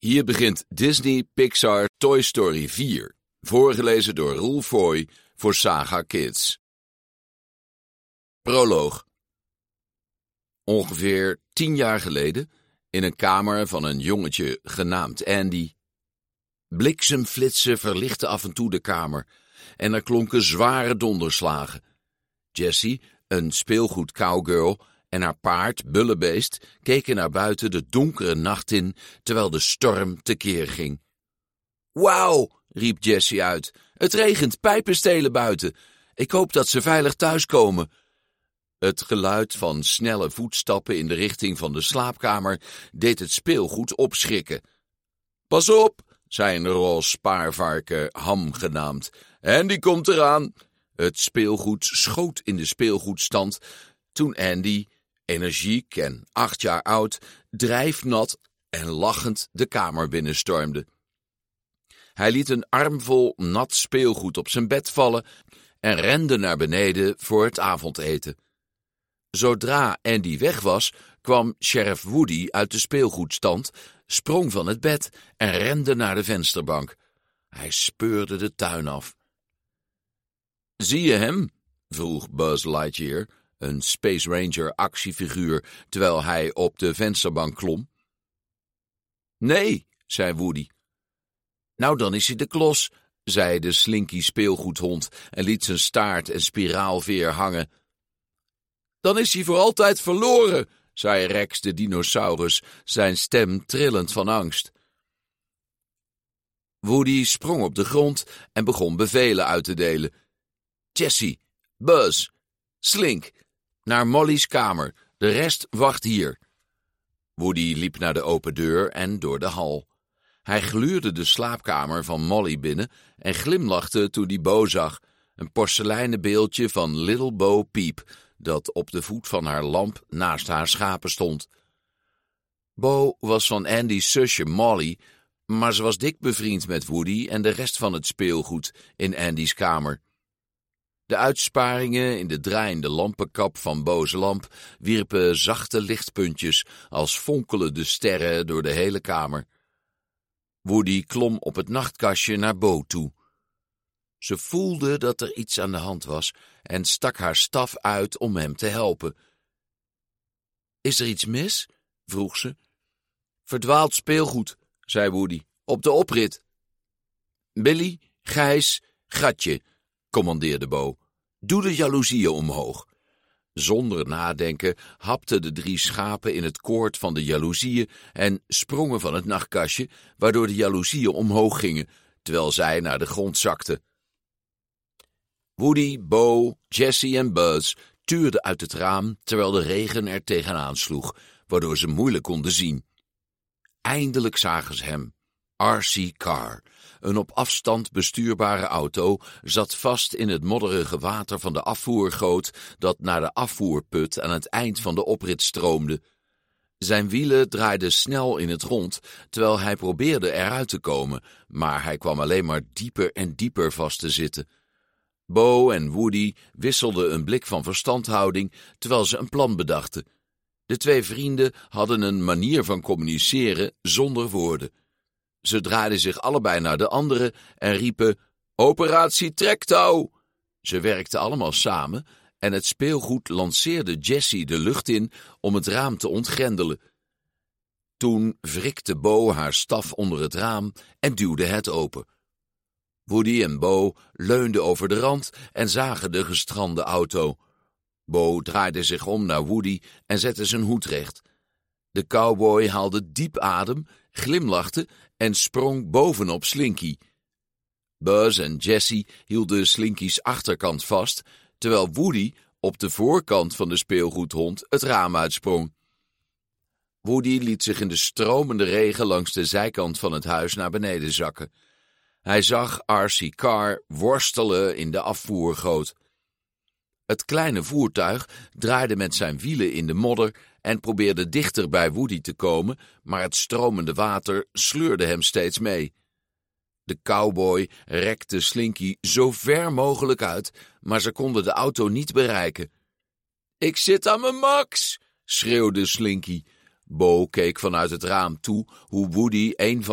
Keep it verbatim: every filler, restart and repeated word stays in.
Hier begint Disney Pixar Toy Story vier, voorgelezen door Roel Foy voor Saga Kids. Proloog. Ongeveer tien jaar geleden, in een kamer van een jongetje genaamd Andy. Bliksemflitsen verlichtten af en toe de kamer en er klonken zware donderslagen. Jessie, een speelgoed cowgirl, en haar paard, Bullebeest, keken naar buiten de donkere nacht in, terwijl de storm tekeer ging. Wauw, riep Jessie uit. Het regent pijpenstelen buiten. Ik hoop dat ze veilig thuiskomen. Het geluid van snelle voetstappen in de richting van de slaapkamer deed het speelgoed opschrikken. Pas op, zei een roze spaarvarken, Ham genaamd. En die komt eraan. Het speelgoed schoot in de speelgoedstand toen Andy, energiek en acht jaar oud, drijfnat en lachend de kamer binnenstormde. Hij liet een armvol nat speelgoed op zijn bed vallen en rende naar beneden voor het avondeten. Zodra Andy weg was, kwam Sheriff Woody uit de speelgoedstand, sprong van het bed en rende naar de vensterbank. Hij speurde de tuin af. Zie je hem? Vroeg Buzz Lightyear, een Space Ranger actiefiguur, terwijl hij op de vensterbank klom. Nee, zei Woody. Nou, dan is hij de klos, zei de Slinky speelgoedhond en liet zijn staart en spiraalveer hangen. Dan is hij voor altijd verloren, zei Rex de dinosaurus, zijn stem trillend van angst. Woody sprong op de grond en begon bevelen uit te delen. Jessie, Buzz, Slink, naar Molly's kamer, de rest wacht hier. Woody liep naar de open deur en door de hal. Hij gluurde de slaapkamer van Molly binnen en glimlachte toen hij Bo zag, een porseleinen beeldje van Little Bo Peep, dat op de voet van haar lamp naast haar schapen stond. Bo was van Andy's zusje Molly, maar ze was dik bevriend met Woody en de rest van het speelgoed in Andy's kamer. De uitsparingen in de draaiende lampenkap van Bo's lamp wierpen zachte lichtpuntjes als fonkelende sterren door de hele kamer. Woody klom op het nachtkastje naar Bo toe. Ze voelde dat er iets aan de hand was en stak haar staf uit om hem te helpen. Is er iets mis? Vroeg ze. Verdwaald speelgoed, zei Woody, op de oprit. Billy, Gijs, Gatje, commandeerde Bo. Doe de jaloezieën omhoog. Zonder nadenken hapten de drie schapen in het koord van de jaloezieën en sprongen van het nachtkastje, waardoor de jaloezieën omhoog gingen, terwijl zij naar de grond zakten. Woody, Bo, Jessie en Buzz tuurden uit het raam, terwijl de regen er tegenaan sloeg, waardoor ze moeilijk konden zien. Eindelijk zagen ze hem. R C Car, een op afstand bestuurbare auto, zat vast in het modderige water van de afvoergoot dat naar de afvoerput aan het eind van de oprit stroomde. Zijn wielen draaiden snel in het rond, terwijl hij probeerde eruit te komen, maar hij kwam alleen maar dieper en dieper vast te zitten. Bo en Woody wisselden een blik van verstandhouding, terwijl ze een plan bedachten. De twee vrienden hadden een manier van communiceren zonder woorden. Ze draaiden zich allebei naar de anderen en riepen, Operatie Trektouw! Ze werkten allemaal samen en het speelgoed lanceerde Jessie de lucht in om het raam te ontgrendelen. Toen wrikte Bo haar staf onder het raam en duwde het open. Woody en Bo leunden over de rand en zagen de gestrande auto. Bo draaide zich om naar Woody en zette zijn hoed recht. De cowboy haalde diep adem, glimlachte en sprong bovenop Slinky. Buzz en Jessie hielden Slinky's achterkant vast, terwijl Woody op de voorkant van de speelgoedhond het raam uitsprong. Woody liet zich in de stromende regen langs de zijkant van het huis naar beneden zakken. Hij zag R C Car worstelen in de afvoergoot. Het kleine voertuig draaide met zijn wielen in de modder en probeerde dichter bij Woody te komen, maar het stromende water sleurde hem steeds mee. De cowboy rekte Slinky zo ver mogelijk uit, maar ze konden de auto niet bereiken. Ik zit aan mijn max, schreeuwde Slinky. Bo keek vanuit het raam toe hoe Woody een van